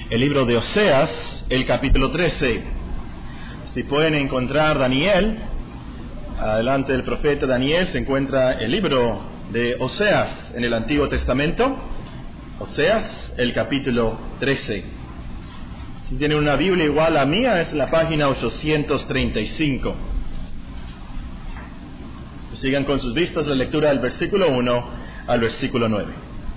el libro de Oseas, el capítulo 13. Si pueden encontrar Daniel, adelante del profeta Daniel se encuentra el libro de Oseas en el Antiguo Testamento. Oseas, el capítulo 13. Si tienen una Biblia igual a mía, es la página 835. Sigan con sus vistas la lectura del versículo 1 al versículo 9.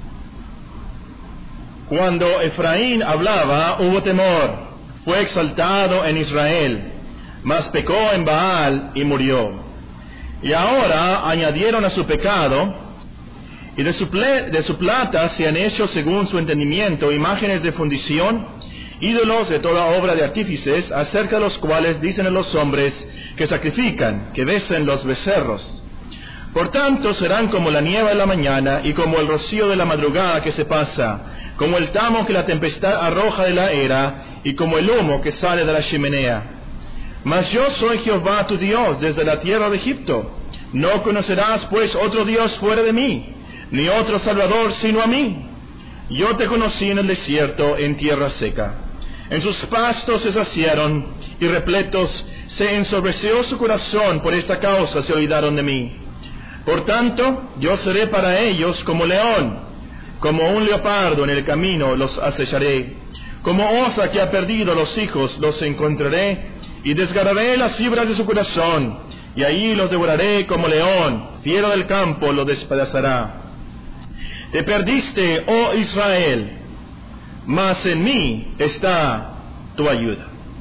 Cuando Efraín hablaba, hubo temor, fue exaltado en Israel, mas pecó en Baal y murió. Y ahora añadieron a su pecado, y de su plata se han hecho según su entendimiento imágenes de fundición, ídolos de toda obra de artífices, acerca de los cuales dicen a los hombres que sacrifican, que besen los becerros. Por tanto serán como la nieve de la mañana y como el rocío de la madrugada que se pasa, como el tamo que la tempestad arroja de la era y como el humo que sale de la chimenea. Mas yo soy Jehová tu Dios desde la tierra de Egipto. No conocerás pues otro Dios fuera de mí, ni otro Salvador sino a mí. Yo te conocí en el desierto, en tierra seca. En sus pastos se saciaron y repletos se ensoberbeció su corazón, por esta causa se olvidaron de mí. Por tanto, yo seré para ellos como león, como un leopardo en el camino los acecharé. Como osa que ha perdido los hijos, los encontraré, y desgarraré las fibras de su corazón, y allí los devoraré como león, fiero del campo lo despedazará. Te perdiste, oh Israel, mas en mí está tu ayuda.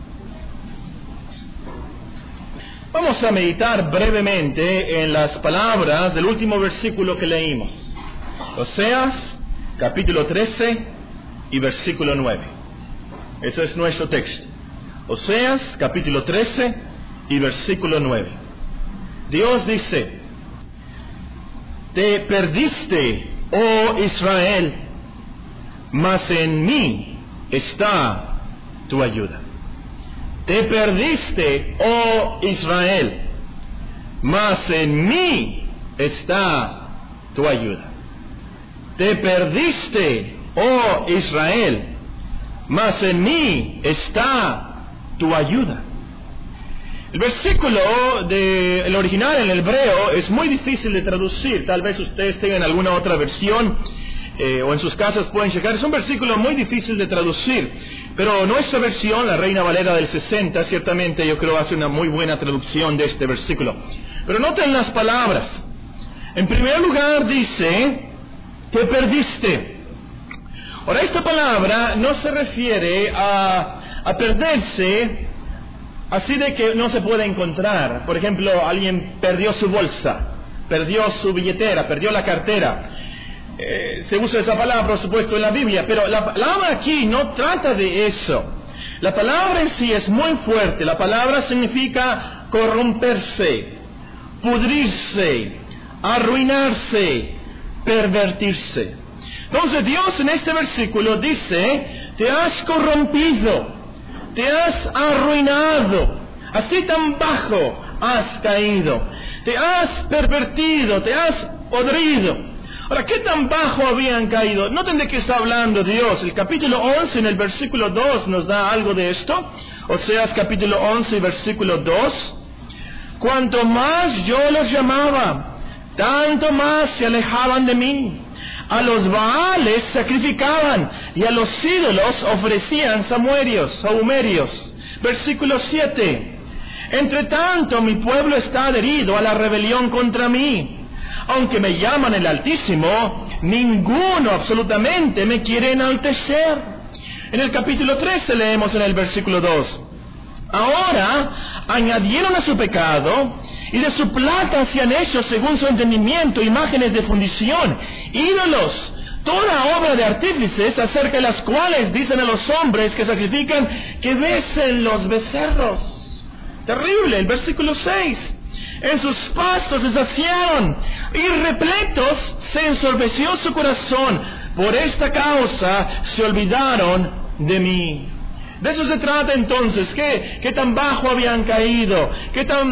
Vamos a meditar brevemente en las palabras del último versículo que leímos. Oseas, capítulo 13 y versículo 9. Ese es nuestro texto. Oseas, capítulo 13 y versículo 9. Dios dice: Te perdiste, oh Israel, mas en mí está tu ayuda. Te perdiste, oh Israel, mas en mí está tu ayuda. Te perdiste, oh Israel, mas en mí está tu ayuda. El versículo del original en el hebreo es muy difícil de traducir. Tal vez ustedes tengan alguna otra versión o en sus casas pueden checar. Es un versículo muy difícil de traducir, pero nuestra versión, la Reina Valera del 60, ciertamente yo creo hace una muy buena traducción de este versículo. Pero noten las palabras. En primer lugar dice: te perdiste. Ahora, esta palabra no se refiere a perderse así de que no se puede encontrar. Por ejemplo, alguien perdió su bolsa, perdió su billetera, perdió la cartera. Se usa esa palabra, por supuesto, en la Biblia, pero la palabra aquí no trata de eso. La palabra en sí es muy fuerte. La palabra significa corromperse, pudrirse, arruinarse, pervertirse. Entonces Dios en este versículo dice: te has corrompido, te has arruinado, así tan bajo has caído, te has pervertido, te has podrido. Ahora, ¿qué tan bajo habían caído? Noten de qué está hablando Dios. El capítulo 11 en el versículo 2 nos da algo de esto. Oseas capítulo 11 versículo 2. Cuanto más yo los llamaba, tanto más se alejaban de mí. A los Baales sacrificaban y a los ídolos ofrecían sahumerios. Versículo 7. Entre tanto mi pueblo está adherido a la rebelión contra mí. Aunque me llaman el Altísimo, ninguno absolutamente me quiere enaltecer. En el capítulo 13 leemos en el versículo 2. Ahora añadieron a su pecado, y de su plata se han hecho según su entendimiento imágenes de fundición, ídolos, toda obra de artífices, acerca de las cuales dicen a los hombres que sacrifican que besen los becerros. Terrible, el versículo 6. En sus pastos se saciaron y repletos se ensorbeció su corazón. Por esta causa se olvidaron de mí. De eso se trata entonces. ¿Qué tan bajo habían caído?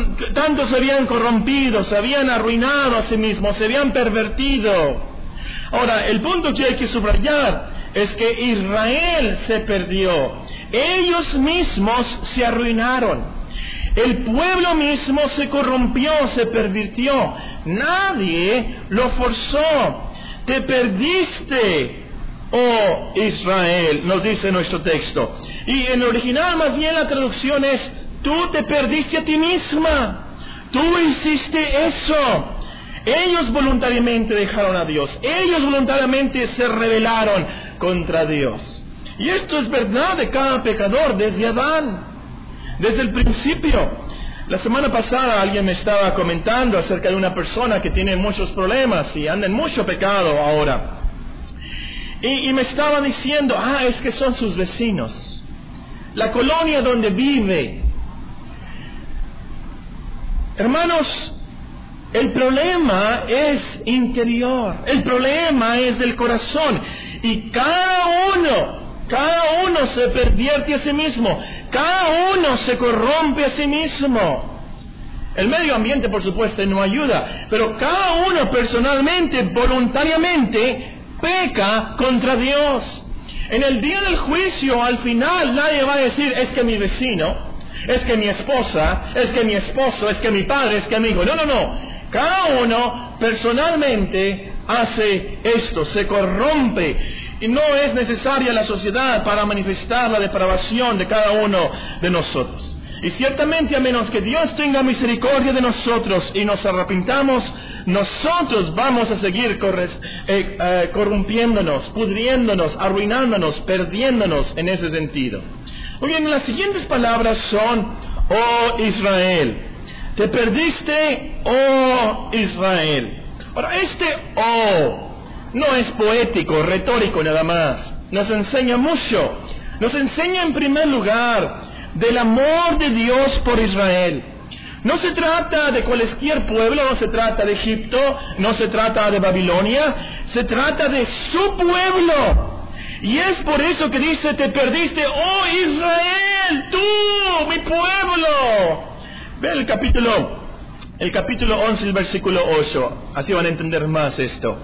¿Tanto se habían corrompido? ¿Se habían arruinado a sí mismos? ¿Se habían pervertido? Ahora, el punto que hay que subrayar es que Israel se perdió. Ellos mismos se arruinaron. El pueblo mismo se corrompió, se pervirtió. Nadie lo forzó. Te perdiste, oh Israel, nos dice nuestro texto. Y en el original más bien la traducción es: tú te perdiste a ti misma. Tú hiciste eso. Ellos voluntariamente dejaron a Dios. Ellos voluntariamente se rebelaron contra Dios. Y esto es verdad de cada pecador desde Adán, desde el principio. La semana pasada alguien me estaba comentando acerca de una persona que tiene muchos problemas y anda en mucho pecado ahora. Y me estaba diciendo, es que son sus vecinos, la colonia donde vive. Hermanos, el problema es interior, el problema es del corazón. Y cada uno se pervierte a sí mismo, cada uno se corrompe a sí mismo. El medio ambiente, por supuesto, no ayuda, pero cada uno personalmente, voluntariamente, peca contra Dios. En el día del juicio, al final, nadie va a decir: es que mi vecino, es que mi esposa, es que mi esposo, es que mi padre, es que mi hijo. No. Cada uno personalmente hace esto, se corrompe. Y no es necesaria la sociedad para manifestar la depravación de cada uno de nosotros. Y ciertamente, a menos que Dios tenga misericordia de nosotros y nos arrepintamos, nosotros vamos a seguir corrompiéndonos, pudriéndonos, arruinándonos, perdiéndonos en ese sentido. Muy bien, las siguientes palabras son: oh Israel, te perdiste, oh Israel. Ahora, este oh no es poético, retórico nada más. Nos enseña mucho. Nos enseña en primer lugar del amor de Dios por Israel. No se trata de cualquier pueblo, no se trata de Egipto, no se trata de Babilonia, se trata de su pueblo. Y es por eso que dice: te perdiste, oh Israel, tú, mi pueblo. Ve el capítulo 11, el versículo 8. Así van a entender más esto.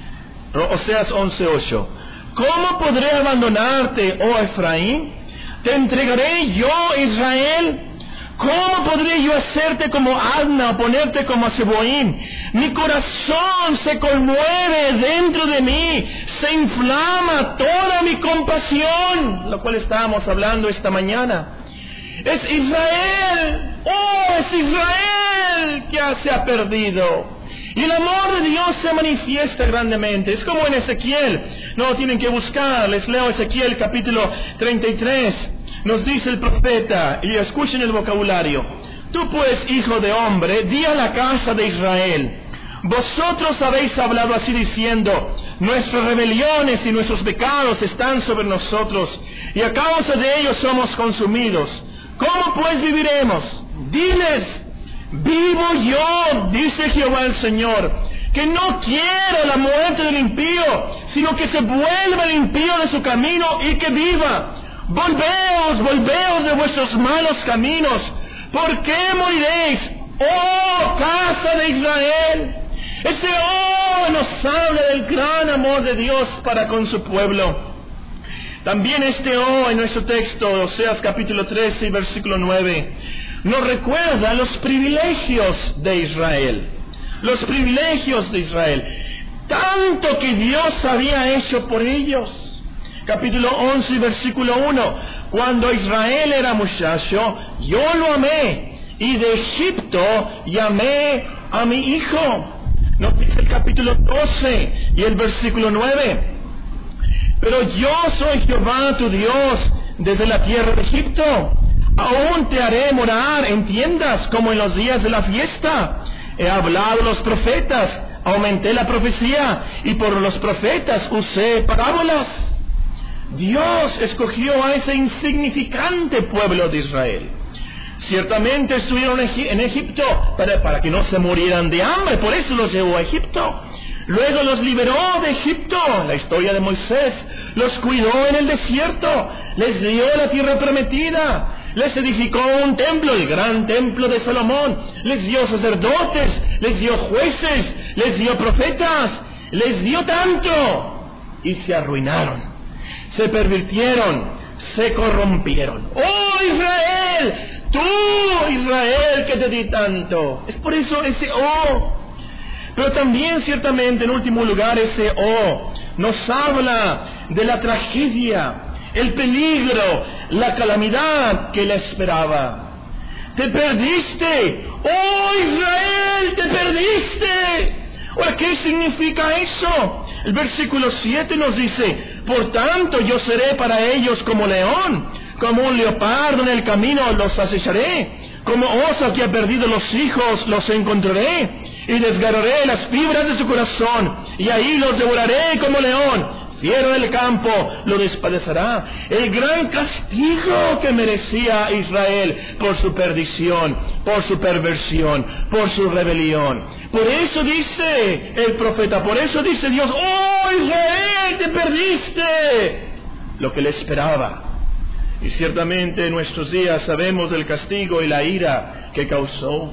Oseas 11:8. ¿Cómo podré abandonarte, oh Efraín? ¿Te entregaré yo, Israel? ¿Cómo podré yo hacerte como Adna o ponerte como Seboim? Mi corazón se conmueve dentro de mí, se inflama toda mi compasión, lo cual estábamos hablando esta mañana. Es Israel, es Israel que se ha perdido. Y el amor de Dios se manifiesta grandemente. Es como en Ezequiel. No lo tienen que buscar. Les leo Ezequiel capítulo 33. Nos dice el profeta, y escuchen el vocabulario: tú pues, hijo de hombre, di a la casa de Israel: vosotros habéis hablado así diciendo: nuestras rebeliones y nuestros pecados están sobre nosotros, y a causa de ellos somos consumidos. ¿Cómo pues viviremos? Diles: vivo yo, dice Jehová el Señor, que no quiero la muerte del impío, sino que se vuelva el impío de su camino y que viva. Volveos de vuestros malos caminos. ¿Por qué moriréis, oh casa de Israel? Este nos habla del gran amor de Dios para con su pueblo. También este en nuestro texto, Oseas capítulo 13 y versículo 9, nos recuerda los privilegios de Israel. Los privilegios de Israel. Tanto que Dios había hecho por ellos. Capítulo 11 y versículo 1. Cuando Israel era muchacho, yo lo amé, y de Egipto llamé a mi hijo. Nos dice el capítulo 12 y el versículo 9. Pero yo soy Jehová tu Dios desde la tierra de Egipto. Aún te haré morar en tiendas como en los días de la fiesta. He hablado a los profetas, aumenté la profecía, y por los profetas usé parábolas. Dios escogió a ese insignificante pueblo de Israel. Ciertamente estuvieron en Egipto para que no se murieran de hambre, por eso los llevó a Egipto. Luego los liberó de Egipto, la historia de Moisés. Los cuidó en el desierto, les dio la tierra prometida, les edificó un templo, el gran templo de Salomón, les dio sacerdotes, les dio jueces, les dio profetas. les dio tanto y se arruinaron, se pervirtieron, se corrompieron. ¡Oh Israel! Tú, Israel, que te di tanto. Es por eso ese oh. Pero también ciertamente en último lugar ese oh nos habla de la tragedia, el peligro, la calamidad que le esperaba. Te perdiste, oh Israel, te perdiste. Ahora, ¿qué significa eso? El versículo 7 nos dice: por tanto yo seré para ellos como león, como un leopardo en el camino los acecharé, como oso que ha perdido los hijos los encontraré, y desgarraré las fibras de su corazón, y ahí los devoraré como león. Fiero del campo lo despadecerá. El gran castigo que merecía Israel por su perdición, por su perversión, por su rebelión. Por eso dice el profeta, por eso dice Dios: ¡oh Israel, te perdiste! Lo que le esperaba. Y ciertamente en nuestros días sabemos del castigo y la ira que causó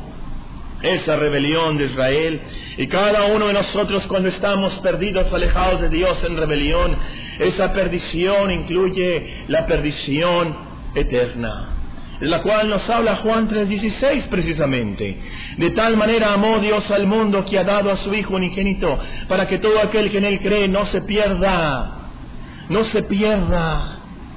esa rebelión de Israel. Y cada uno de nosotros, cuando estamos perdidos, alejados de Dios en rebelión, esa perdición incluye la perdición eterna, de la cual nos habla Juan 3:16 precisamente. De tal manera amó Dios al mundo que ha dado a su Hijo unigénito, para que todo aquel que en Él cree no se pierda, no se pierda.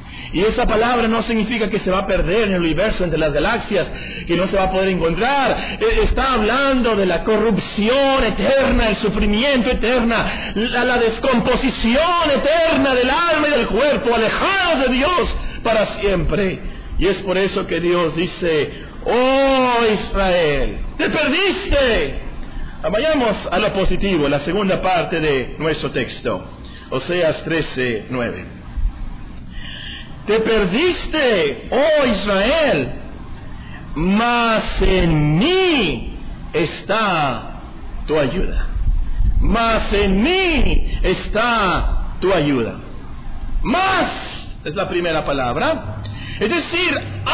Y esa palabra no significa que se va a perder en el universo, entre las galaxias, que no se va a poder encontrar. Está hablando de la corrupción eterna, el sufrimiento eterna, la descomposición eterna del alma y del cuerpo, alejados de Dios para siempre. Y es por eso que Dios dice: ¡oh Israel, te perdiste! Vayamos a lo positivo, la segunda parte de nuestro texto, Oseas 13:9. Te perdiste, oh Israel, mas en mí está tu ayuda. Mas en mí está tu ayuda. Mas es la primera palabra. Es decir,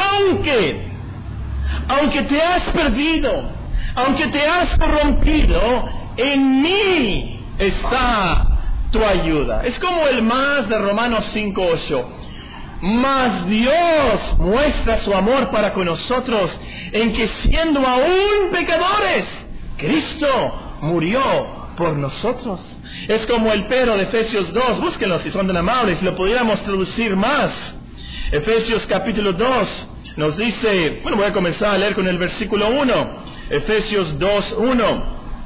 aunque te has perdido, aunque te has corrompido, en mí está tu ayuda. Es como el más de Romanos 5:8. Mas Dios muestra su amor para con nosotros en que, siendo aún pecadores, Cristo murió por nosotros. Es como el pero de Efesios 2, búsquenlo si son tan amables, lo pudiéramos traducir más. Efesios capítulo 2 nos dice, voy a comenzar a leer con el versículo 1, Efesios 2:1.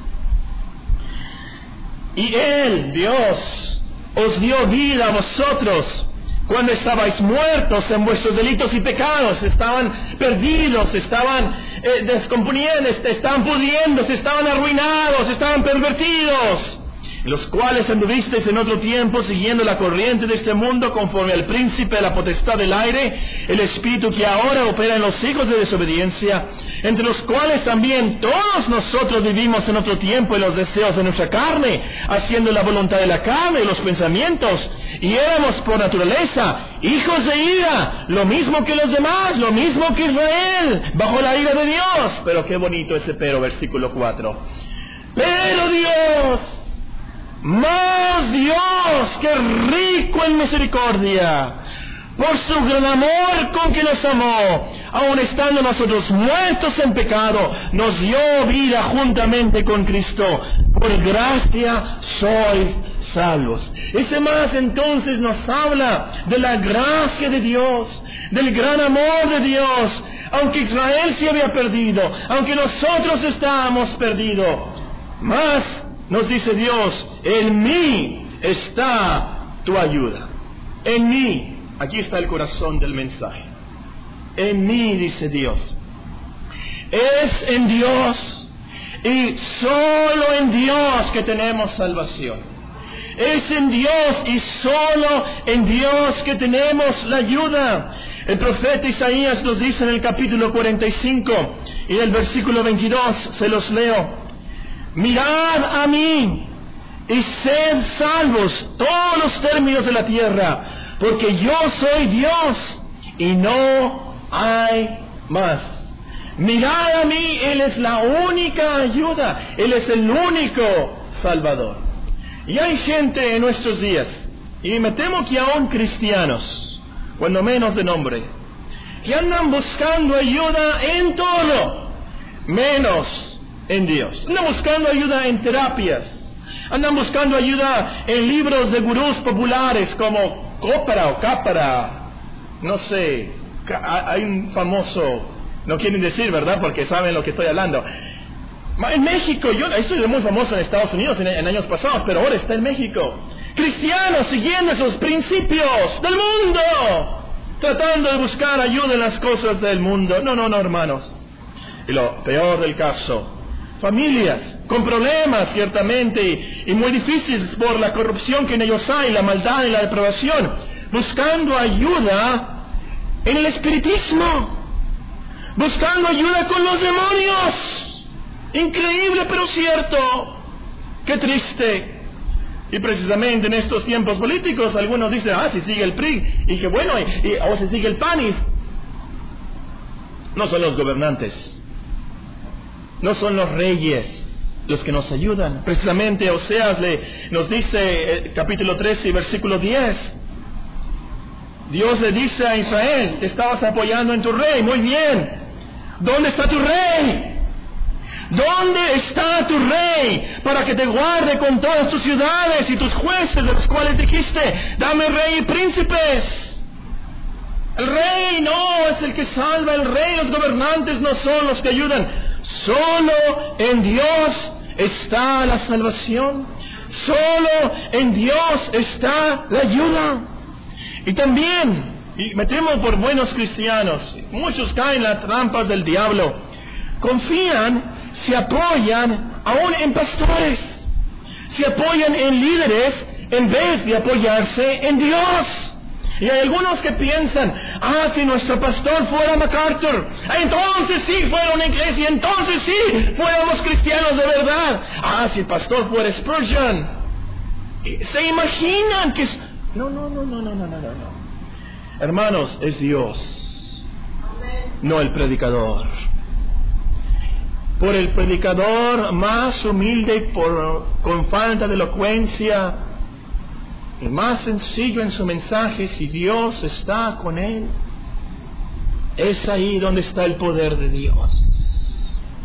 Y Él, Dios, os dio vida a vosotros cuando estabais muertos en vuestros delitos y pecados. Estaban perdidos, estaban descomponiendo, estaban pudriéndose, estaban arruinados, estaban pervertidos, los cuales anduvisteis en otro tiempo siguiendo la corriente de este mundo, conforme al príncipe de la potestad del aire, el espíritu que ahora opera en los hijos de desobediencia, entre los cuales también todos nosotros vivimos en otro tiempo en los deseos de nuestra carne, haciendo la voluntad de la carne y los pensamientos, y éramos por naturaleza hijos de ira, lo mismo que los demás, lo mismo que Israel, bajo la ira de Dios. Pero qué bonito ese pero, versículo 4. Pero Dios, más Dios, que rico en misericordia, por su gran amor con que nos amó, aun estando nosotros muertos en pecado, nos dio vida juntamente con Cristo. Por gracia sois salvos. Ese más entonces nos habla de la gracia de Dios, del gran amor de Dios. Aunque Israel se había perdido, aunque nosotros estábamos perdidos, más nos dice Dios: en mí está tu ayuda. En mí. Aquí está el corazón del mensaje. En mí, dice Dios. Es en Dios y solo en Dios que tenemos salvación. Es en Dios y solo en Dios que tenemos la ayuda. El profeta Isaías nos dice en el capítulo 45 y en el versículo 22, se los leo: mirad a mí y sed salvos todos los términos de la tierra, porque yo soy Dios y no hay más. Mirad a mí, Él es la única ayuda, Él es el único Salvador. Y hay gente en nuestros días, y me temo que aún cristianos, cuando menos de nombre, que andan buscando ayuda en todo, menos en Dios. Andan buscando ayuda en terapias, andan buscando ayuda en libros de gurús populares como Cápara, no sé, hay un famoso, no quieren decir, ¿verdad? Porque saben lo que estoy hablando. En México, esto es muy famoso en Estados Unidos en años pasados, pero ahora está en México. Cristianos siguiendo esos principios del mundo, tratando de buscar ayuda en las cosas del mundo. No, hermanos. Y lo peor del caso, familias con problemas ciertamente y muy difíciles por la corrupción que en ellos hay, la maldad y la depravación, buscando ayuda en el espiritismo, buscando ayuda con los demonios. Increíble, pero cierto. Qué triste. Y precisamente en estos tiempos políticos algunos dicen, si sigue el PRI, y que bueno, o si sigue el PAN, no son los gobernantes, no son los reyes los que nos ayudan. Precisamente Oseas nos dice, capítulo 13, versículo 10, Dios le dice a Israel, te estabas apoyando en tu rey, muy bien, ¿dónde está tu rey? ¿Dónde está tu rey para que te guarde con todas tus ciudades y tus jueces de los cuales dijiste, dame rey y príncipes? El rey no es el que salva, el rey, los gobernantes no son los que ayudan. Solo en Dios está la salvación. Solo en Dios está la ayuda. Y también, y me temo por buenos cristianos, muchos caen en las trampas del diablo. Confían, se apoyan aún en pastores, se apoyan en líderes en vez de apoyarse en Dios. Y hay algunos que piensan, si nuestro pastor fuera MacArthur, entonces sí fuera una iglesia, entonces sí fuéramos cristianos de verdad. Si el pastor fuera Spurgeon. Se imaginan que no. Hermanos, es Dios, no el predicador. Por el predicador más humilde, con falta de elocuencia, y más sencillo en su mensaje, si Dios está con él, es ahí donde está el poder de Dios.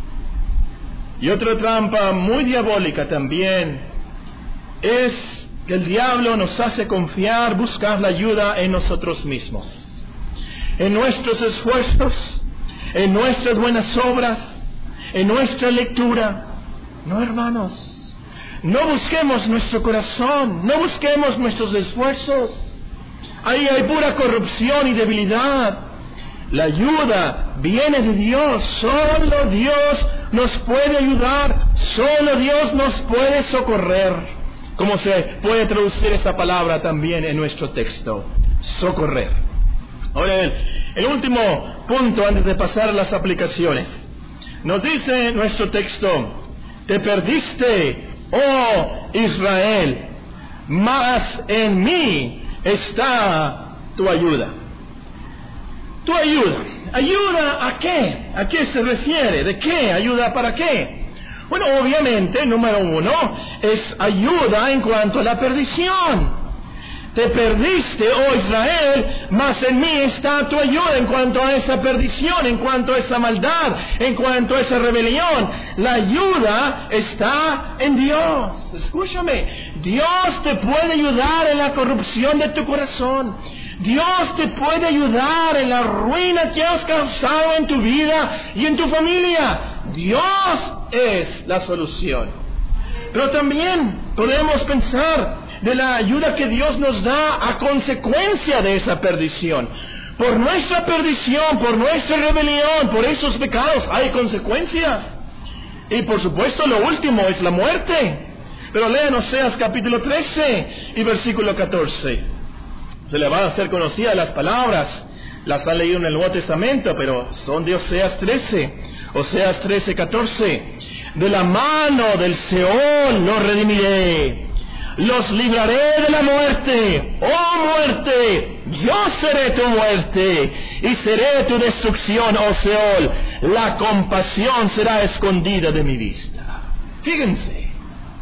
Y otra trampa muy diabólica también es que el diablo nos hace confiar, buscar la ayuda en nosotros mismos, en nuestros esfuerzos, en nuestras buenas obras, en nuestra lectura. No, hermanos, no busquemos nuestro corazón, no busquemos nuestros esfuerzos. Ahí hay pura corrupción y debilidad. La ayuda viene de Dios. Solo Dios nos puede ayudar, solo Dios nos puede socorrer. ¿Cómo se puede traducir esa palabra también en nuestro texto? Socorrer. Ahora, el último punto antes de pasar a las aplicaciones. Nos dice nuestro texto, te perdiste, oh Israel, mas en mí está tu ayuda. Tu ayuda. ¿Ayuda a qué? ¿A qué se refiere? ¿De qué? ¿Ayuda para qué? Bueno, obviamente, número uno, es ayuda en cuanto a la perdición. Te perdiste, oh Israel, mas en mí está tu ayuda en cuanto a esa perdición, en cuanto a esa maldad, en cuanto a esa rebelión. La ayuda está en Dios. Escúchame, Dios te puede ayudar en la corrupción de tu corazón. Dios te puede ayudar en la ruina que has causado en tu vida y en tu familia. Dios es la solución. Pero también podemos pensar de la ayuda que Dios nos da a consecuencia de esa perdición. Por nuestra perdición, por nuestra rebelión, por esos pecados hay consecuencias. Y por supuesto lo último es la muerte. Pero lean Oseas capítulo 13 y versículo 14. Se le van a hacer conocidas las palabras. Las han leído en el Nuevo Testamento, pero son de Oseas 13. Oseas 13, 14. De la mano del Seol los redimiré. Los libraré de la muerte. ¡Oh muerte! Yo seré tu muerte y seré tu destrucción, oh Seol. La compasión será escondida de mi vista. Fíjense,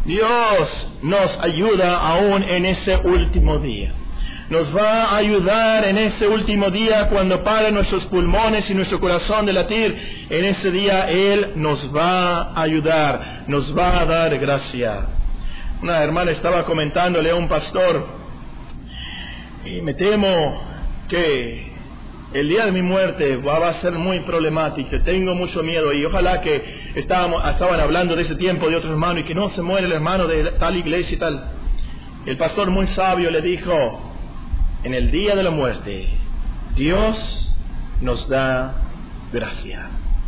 Dios nos ayuda aún en ese último día. Nos va a ayudar en ese último día cuando paren nuestros pulmones y nuestro corazón de latir. En ese día Él nos va a ayudar, nos va a dar gracia. Una hermana estaba comentándole a un pastor, y me temo que el día de mi muerte va a ser muy problemático, tengo mucho miedo, y ojalá que estaban hablando de ese tiempo de otro hermano, y que no se muere el hermano de tal iglesia y tal. El pastor muy sabio le dijo: en el día de la muerte, Dios nos da gracia.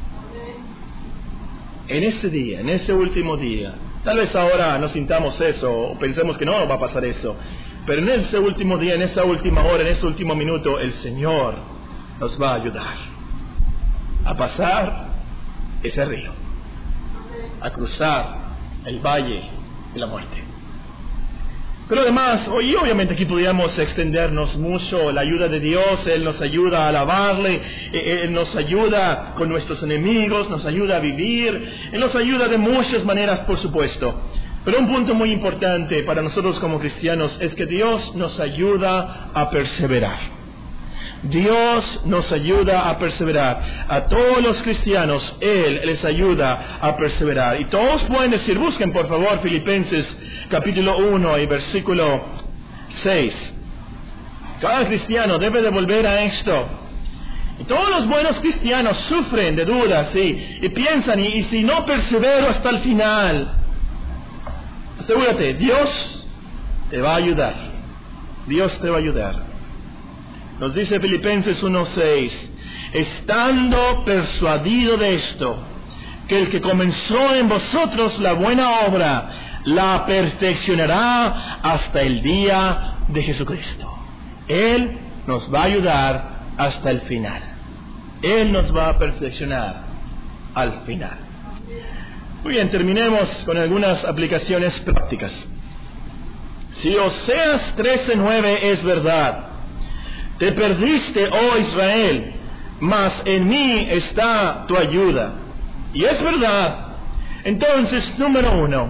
En ese día, en ese último día, tal vez ahora no sintamos eso, o pensemos que no va a pasar eso, pero en ese último día, en esa última hora, en ese último minuto, el Señor nos va a ayudar a pasar ese río, a cruzar el valle de la muerte. Pero además, hoy obviamente aquí podríamos extendernos mucho la ayuda de Dios. Él nos ayuda a alabarle, Él nos ayuda con nuestros enemigos, nos ayuda a vivir, Él nos ayuda de muchas maneras, por supuesto. Pero un punto muy importante para nosotros como cristianos es que Dios nos ayuda a perseverar. Dios nos ayuda a perseverar. A todos los cristianos Él les ayuda a perseverar. Y todos pueden decir, busquen por favor Filipenses capítulo 1 y versículo 6. Cada cristiano debe de volver a esto. Y todos los buenos cristianos sufren de dudas y piensan, y si no persevero hasta el final, asegúrate, Dios te va a ayudar. Dios te va a ayudar. Nos dice Filipenses 1:6, estando persuadido de esto, que el que comenzó en vosotros la buena obra, la perfeccionará hasta el día de Jesucristo. Él nos va a ayudar hasta el final. Él nos va a perfeccionar al final. Muy bien, terminemos con algunas aplicaciones prácticas. Si Oseas 13:9 es verdad, te perdiste, oh Israel, mas en mí está tu ayuda. Y es verdad. Entonces, número 1,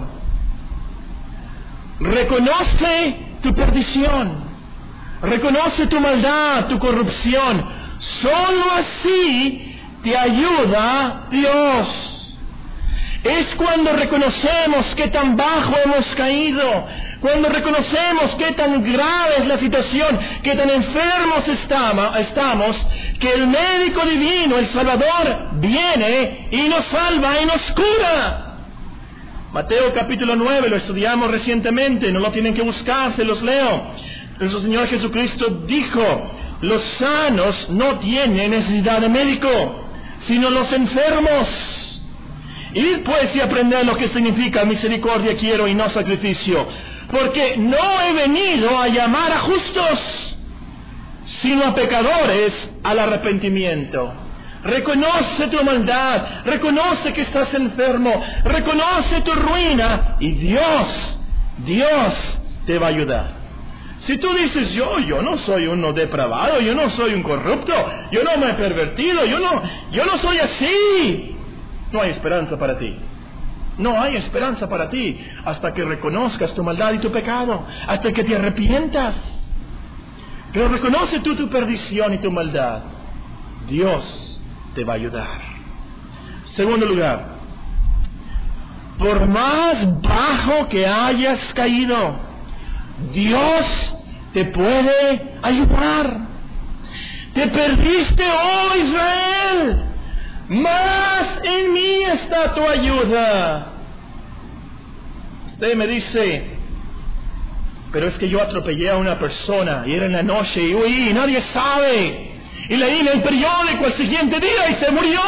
reconoce tu perdición, reconoce tu maldad, tu corrupción. Solo así te ayuda Dios. Es cuando reconocemos qué tan bajo hemos caído, cuando reconocemos qué tan grave es la situación, qué tan enfermos estamos, que el médico divino, el Salvador, viene y nos salva y nos cura. Mateo capítulo 9, lo estudiamos recientemente, no lo tienen que buscar, se los leo. Nuestro Señor Jesucristo dijo, los sanos no tienen necesidad de médico, sino los enfermos. Id pues y aprended lo que significa misericordia quiero y no sacrificio, porque no he venido a llamar a justos, sino a pecadores al arrepentimiento. Reconoce tu maldad, reconoce que estás enfermo, reconoce tu ruina, y Dios te va a ayudar. Si tú dices, yo no soy uno depravado, yo no soy un corrupto, yo no me he pervertido, yo no soy así, no hay esperanza para ti. No hay esperanza para ti hasta que reconozcas tu maldad y tu pecado, hasta que te arrepientas. Pero reconoce tú tu perdición y tu maldad. Dios te va a ayudar. Segundo lugar, por más bajo que hayas caído, Dios te puede ayudar. Te perdiste, oh Israel, mas en mí está tu ayuda. Usted me dice, pero es que yo atropellé a una persona y era en la noche y huí, nadie sabe, y leí en el periódico el siguiente día y se murió.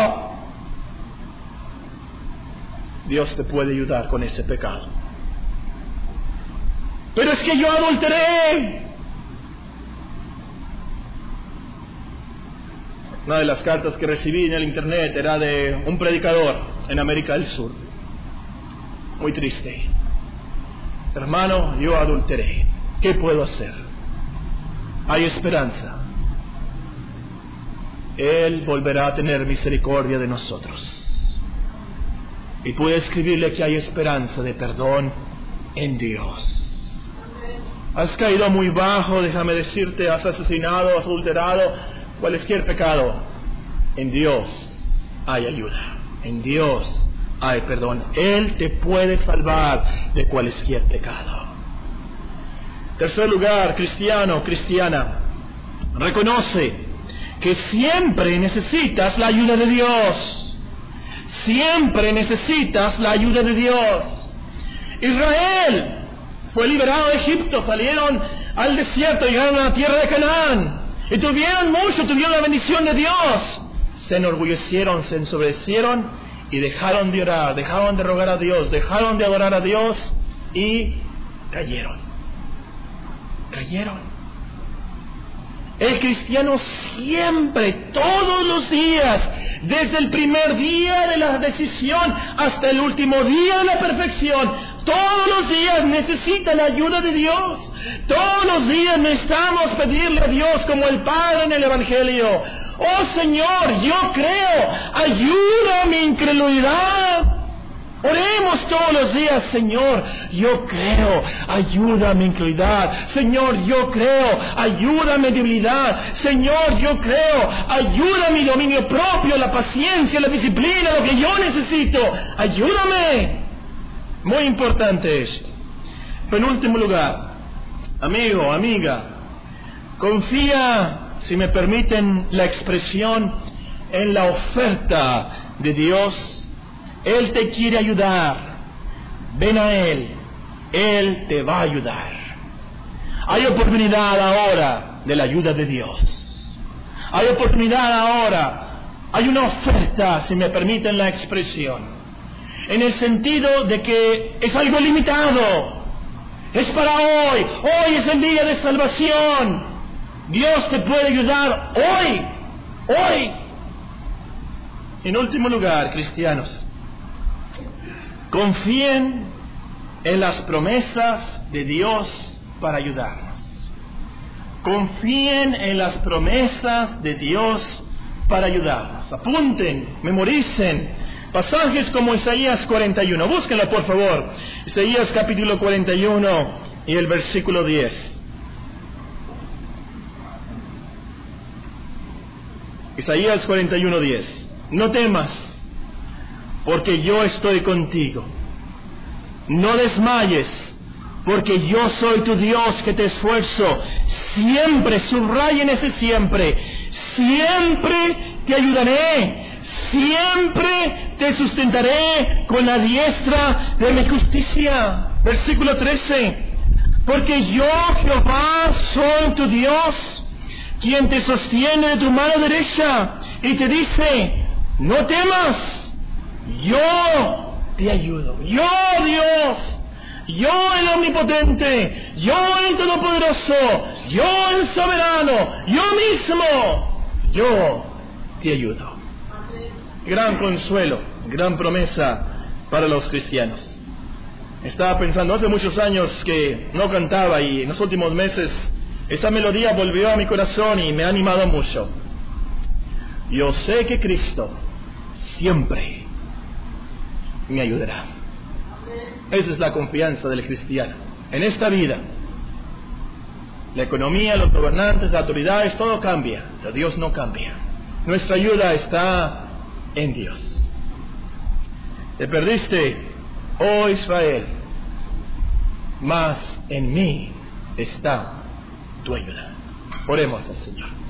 Dios te puede ayudar con ese pecado. Pero es que yo adulteré. Una de las cartas que recibí en el internet era de un predicador en América del Sur. Muy triste. Hermano, yo adulteré. ¿Qué puedo hacer? Hay esperanza. Él volverá a tener misericordia de nosotros. y puede escribirle que hay esperanza de perdón en Dios. Has caído muy bajo, déjame decirte, has asesinado, has adulterado, cualquier pecado. En Dios hay ayuda, en Dios hay perdón. Él te puede salvar de cualquier pecado. Tercer lugar, cristiano, cristiana, reconoce que siempre necesitas la ayuda de Dios. Siempre necesitas la ayuda de Dios. Israel fue liberado de Egipto, salieron al desierto, llegaron a la tierra de Canaán y tuvieron la bendición de Dios. Se enorgullecieron, se ensobrecieron y dejaron de orar, dejaron de rogar a Dios, dejaron de adorar a Dios y cayeron. El cristiano siempre, todos los días, desde el primer día de la decisión hasta el último día de la perfección, todos los días necesita la ayuda de Dios. Todos los días necesitamos pedirle a Dios como el Padre en el Evangelio: oh Señor, yo creo, ayuda a mi incredulidad. Oremos todos los días: Señor, yo creo, ayuda a mi incredulidad. Señor, yo creo, ayuda a mi debilidad. Señor, yo creo, ayuda a mi dominio propio, la paciencia, la disciplina, lo que yo necesito. Ayúdame. Muy importante esto. Penúltimo lugar, amigo, amiga, confía, si me permiten la expresión, en la oferta de Dios. Él te quiere ayudar. Ven a Él. Él te va a ayudar. Hay oportunidad ahora de la ayuda de Dios. Hay oportunidad ahora. Hay una oferta, si me permiten la expresión, en el sentido de que es algo limitado. Es para hoy. Hoy es el día de salvación. Dios te puede ayudar hoy. Hoy. En último lugar, cristianos, confíen en las promesas de Dios para ayudarnos. Confíen en las promesas de Dios para ayudarnos. Apunten, memoricen pasajes como Isaías 41. Búsquenlo, por favor. Isaías capítulo 41 y el versículo 10. Isaías 41, 10. No temas, porque yo estoy contigo. No desmayes, porque yo soy tu Dios que te esfuerzo. Siempre, subrayen ese siempre. Siempre te ayudaré. Siempre te sustentaré con la diestra de mi justicia. Versículo 13. Porque yo, Jehová, soy tu Dios, quien te sostiene de tu mano derecha y te dice: no temas, yo te ayudo. Yo, Dios, yo el omnipotente, yo el todopoderoso, yo el soberano, yo mismo, yo te ayudo. Gran consuelo, gran promesa para los cristianos. Estaba pensando hace muchos años que no cantaba, y en los últimos meses esa melodía volvió a mi corazón y me ha animado mucho. Yo sé que Cristo siempre me ayudará. Esa es la confianza del cristiano. En esta vida, la economía, los gobernantes, las autoridades, todo cambia, pero Dios no cambia. Nuestra ayuda está en Dios. Te perdiste, oh Israel, mas en mí está tu ayuda. Oremos al Señor.